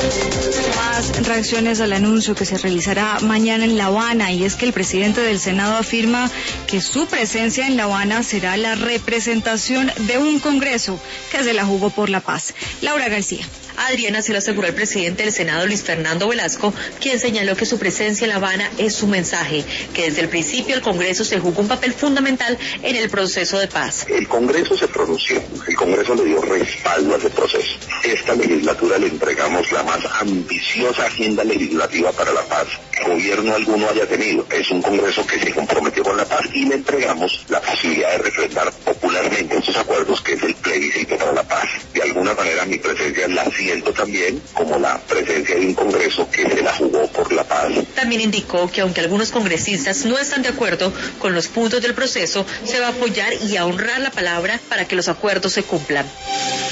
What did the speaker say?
Más reacciones al anuncio que se realizará mañana en La Habana, y es que el presidente del Senado afirma que su presencia en La Habana será la representación de un Congreso que se la jugó por la paz. Laura García. Adriana, se lo aseguró el presidente del Senado, Luis Fernando Velasco, quien señaló que su presencia en La Habana es su mensaje, que desde el principio el Congreso se jugó un papel fundamental en el proceso de paz. El Congreso se pronunció, el Congreso le dio respaldo a ese proceso. Esta legislatura le entregamos la más ambiciosa agenda legislativa para la paz que gobierno alguno haya tenido. Es un Congreso que se comprometió con la paz y le entregamos la posibilidad de refrendar popularmente estos acuerdos, que es el plebiscito para la paz. De alguna manera mi presencia la siento también como la presencia de un Congreso que se la jugó por la paz. También indicó que aunque algunos congresistas no están de acuerdo con los puntos del proceso, se va a apoyar y a honrar la palabra para que los acuerdos se cumplan.